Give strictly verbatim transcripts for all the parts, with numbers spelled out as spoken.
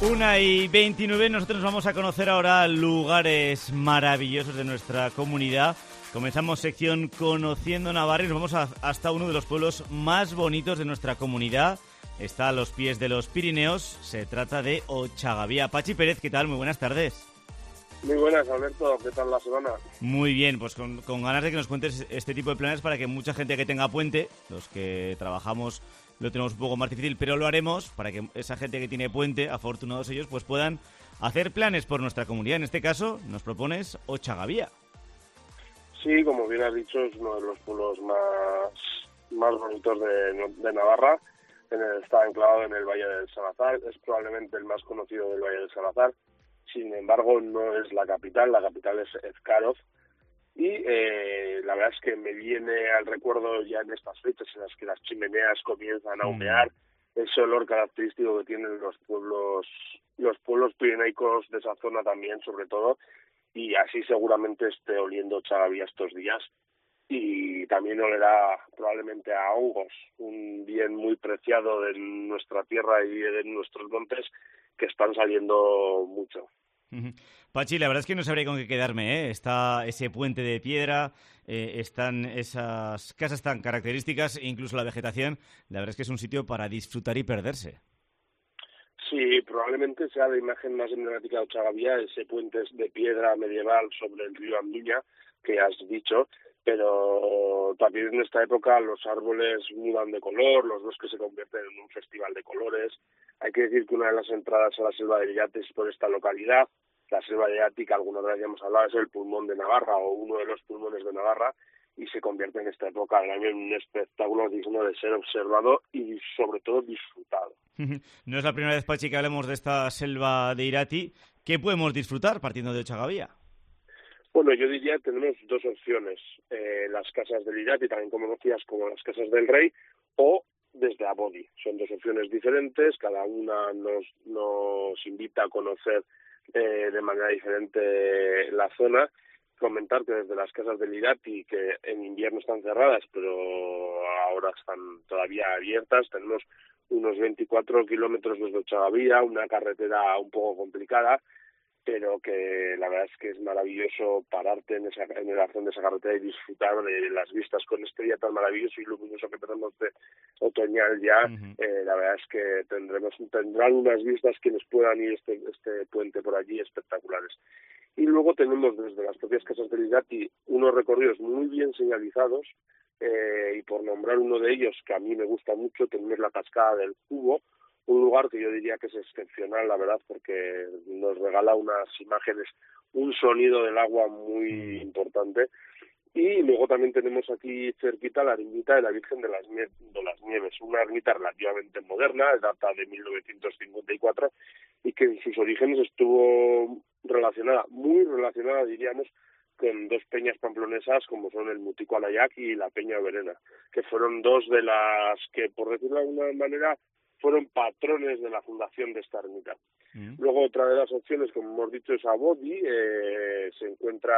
Una y veintinueve, nosotros nos vamos a conocer ahora lugares maravillosos de nuestra comunidad. Comenzamos sección Conociendo Navarra y nos vamos a, hasta uno de los pueblos más bonitos de nuestra comunidad. Está a los pies de los Pirineos, se trata de Ochagavía. Pachi Pérez, ¿qué tal? Muy buenas tardes. Muy buenas, Alberto. ¿Qué tal la semana? Muy bien, pues con, con ganas de que nos cuentes este tipo de planes para que mucha gente que tenga puente, los que trabajamos lo tenemos un poco más difícil, pero lo haremos para que esa gente que tiene puente, afortunados ellos, pues puedan hacer planes por nuestra comunidad. En este caso, nos propones Ochagavía. Sí, como bien has dicho, es uno de los pueblos más, más bonitos de, de Navarra. En el, está enclavado en el Valle del Salazar, es probablemente el más conocido del Valle del Salazar. Sin embargo, no es la capital, la capital es Ezcaroz. Y eh, la verdad es que me viene al recuerdo ya en estas fechas en las que las chimeneas comienzan a humear, mm. ese olor característico que tienen los pueblos los pueblos pirenaicos de esa zona también, sobre todo, y así seguramente esté oliendo Ochagavía estos días. Y también olerá probablemente a hongos, un bien muy preciado de nuestra tierra y de nuestros montes que están saliendo mucho. Pachi, la verdad es que no sabría con qué quedarme, ¿eh? Está ese puente de piedra, eh, están esas casas tan características, e incluso la vegetación. La verdad es que es un sitio para disfrutar y perderse. Sí, probablemente sea la imagen más emblemática de Ochagavía, ese puente de piedra medieval sobre el río Anduña, que has dicho, pero también en esta época los árboles mudan de color, los bosques se convierten en un festival de colores. Hay que decir que una de las entradas a la selva de Lillate es por esta localidad. La selva de Lillate, que alguna vez ya hemos hablado, es el pulmón de Navarra o uno de los pulmones de Navarra y se convierte en esta época del año en un espectáculo digno de ser observado y sobre todo disfrutado. No es la primera vez, Pachi, que hablemos de esta selva de Irati. ¿Qué podemos disfrutar partiendo de Ochagavía? Bueno, yo diría que tenemos dos opciones, eh, las casas del Irati, también conocidas como las casas del Rey, o desde Abodi. Son dos opciones diferentes, cada una nos, nos invita a conocer eh, de manera diferente la zona. Comentar que desde las casas del Irati, que en invierno están cerradas, pero ahora están todavía abiertas, tenemos unos veinticuatro kilómetros desde Ochagavía, una carretera un poco complicada, pero que la verdad es que es maravilloso pararte en esa en el arcén de esa carretera y disfrutar de las vistas con este día tan maravilloso y luminoso que tenemos de otoñal ya. Uh-huh. eh, la verdad es que tendremos tendrán unas vistas quienes puedan ir este este puente por allí espectaculares. Y luego tenemos desde las propias casas del Irati unos recorridos muy bien señalizados, eh, y por nombrar uno de ellos que a mí me gusta mucho, tenemos la cascada del Cubo, un lugar que yo diría que es excepcional, la verdad, porque nos regala unas imágenes, un sonido del agua muy importante. Y luego también tenemos aquí cerquita la ermita de la Virgen de las, Nie- de las Nieves, una ermita relativamente moderna, data de mil novecientos cincuenta y cuatro, y que en sus orígenes estuvo relacionada, muy relacionada, diríamos, con dos peñas pamplonesas como son el Mutico Alayac y la Peña Verena, que fueron dos de las que, por decirlo de alguna manera, fueron patrones de la fundación de esta ermita. Mm. Luego otra de las opciones, como hemos dicho, es Abodi, eh, se encuentra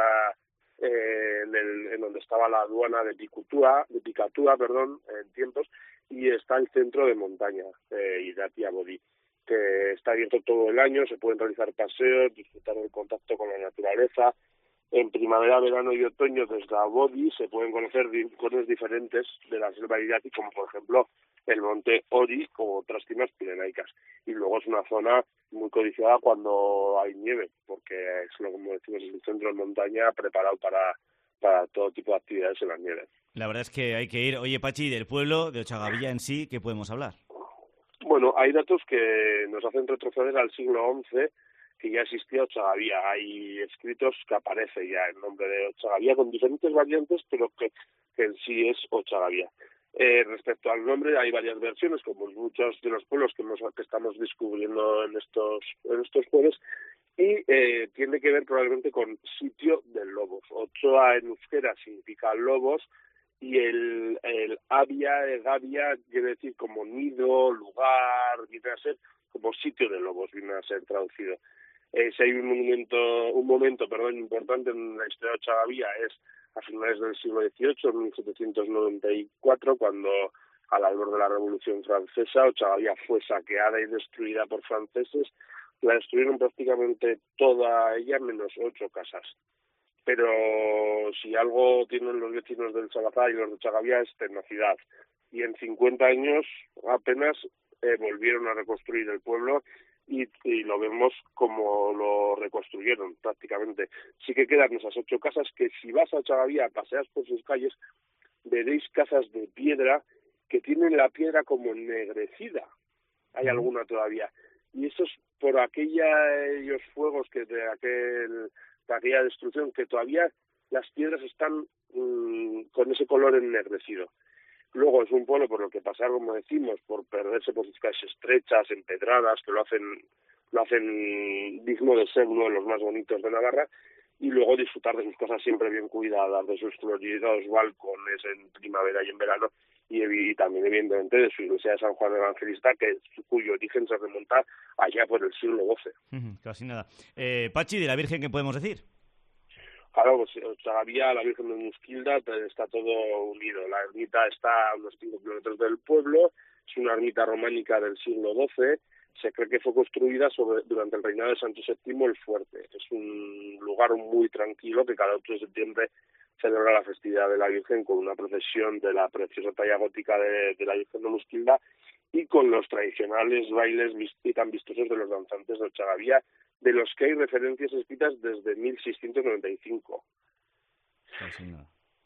eh, en, el, en donde estaba la aduana de Picatúa, de Picatúa, perdón, en tiempos, y está el centro de montaña, eh, Irati Abodi, que está abierto todo el año, se pueden realizar paseos, disfrutar del contacto con la naturaleza. En primavera, verano y otoño desde Abodi se pueden conocer rincones diferentes de la selva de Irati, como por ejemplo el monte Ori o otras cimas pirenaicas. Y luego es una zona muy codiciada cuando hay nieve, porque es lo como decimos, es un centro de montaña preparado para, para todo tipo de actividades en las nieves. La verdad es que hay que ir. Oye, Pachi, del pueblo de Ochagavía en sí, ¿qué podemos hablar? Bueno, hay datos que nos hacen retroceder al siglo once, que ya existía Ochagavía. Hay escritos que aparece ya el nombre de Ochagavía con diferentes variantes, pero que, que en sí es Ochagavía. Eh, respecto al nombre, hay varias versiones, como muchos de los pueblos que, hemos, que estamos descubriendo en estos en estos pueblos, y eh, tiene que ver probablemente con sitio de lobos. Ochoa en euskera significa lobos, y el, el avia, el gavia, quiere decir como nido, lugar, viene a ser como sitio de lobos, viene a ser traducido. Eh, si hay un monumento, un momento, perdón, importante en la historia de Ochagavía es a finales del siglo dieciocho, mil setecientos noventa y cuatro, cuando al albor de la Revolución Francesa, Ochagavía fue saqueada y destruida por franceses la destruyeron prácticamente toda ella, menos ocho casas. Pero si algo tienen los vecinos del Salazar y los de Chagavía es tenacidad. Y en cincuenta años apenas eh, volvieron a reconstruir el pueblo y, y lo vemos como lo reconstruyeron prácticamente. Sí que quedan esas ocho casas que si vas a Chagavía, paseas por sus calles, veréis casas de piedra que tienen la piedra como ennegrecida. Hay alguna todavía. Y eso es por aquellos fuegos que de aquel de aquella destrucción, que todavía las piedras están mmm, con ese color ennegrecido. Luego es un pueblo por lo que pasar, como decimos, por perderse por sus calles estrechas, empedradas, que lo hacen lo hacen digno de ser uno de los más bonitos de Navarra, y luego disfrutar de sus casas siempre bien cuidadas, de sus floridos balcones en primavera y en verano, y, y también evidentemente de su iglesia de San Juan Evangelista, que cuyo origen se remonta allá por el siglo doce. Uh-huh, casi nada. Eh, Pachi, ¿de la Virgen qué podemos decir? Claro, pues todavía la Virgen de Musquilda está todo unido. La ermita está a unos cinco kilómetros del pueblo, es una ermita románica del siglo doce, se cree que fue construida sobre, durante el reinado de Sancho séptimo el Fuerte. Es un lugar muy tranquilo que cada ocho de septiembre celebra la festividad de la Virgen con una procesión de la preciosa talla gótica de, de la Virgen de Musquilda y con los tradicionales bailes y tan vistosos de los danzantes de Chagavía, de los que hay referencias escritas desde mil seiscientos noventa y cinco. Casi nada.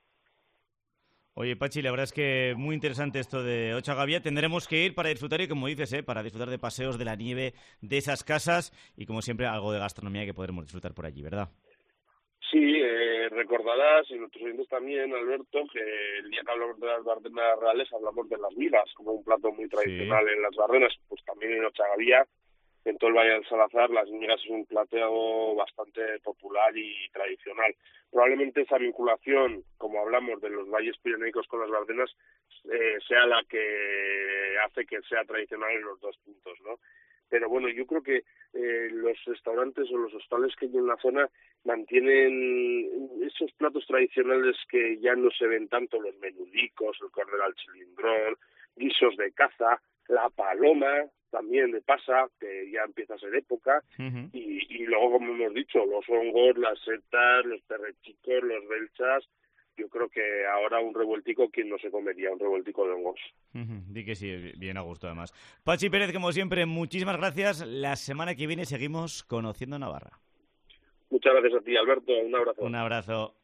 Oye, Pachi, la verdad es que muy interesante esto de Ochagavía. Tendremos que ir para disfrutar y, como dices, ¿eh? para disfrutar de paseos, de la nieve, de esas casas y, como siempre, algo de gastronomía que podremos disfrutar por allí, ¿verdad? Sí, eh, recordarás, y nuestros oyentes también, Alberto, que el día que hablamos de las Bardenas reales hablamos de las migas, como un plato muy tradicional sí. en las Bardenas, pues también en Ochagavía. En todo el Valle del Salazar, las migas es un plato bastante popular y tradicional. Probablemente esa vinculación, como hablamos, de los valles pirenaicos con las Bardenas, eh, sea la que hace que sea tradicional en los dos puntos, ¿no? Pero bueno, yo creo que eh, los restaurantes o los hostales que hay en la zona mantienen esos platos tradicionales que ya no se ven tanto, los menudicos, el cordero al chilindrón, guisos de caza, la paloma, también de pasa, que ya empieza a ser época, uh-huh. y, y luego, como hemos dicho, los hongos, las setas, los perrechicos, los belchas. Yo creo que ahora un revueltico, ¿quién no se comería un revueltico de hongos? Uh-huh. Di que sí, bien a gusto además. Pachi Pérez, como siempre, muchísimas gracias. La semana que viene seguimos conociendo Navarra. Muchas gracias a ti, Alberto. Un abrazo. Un abrazo.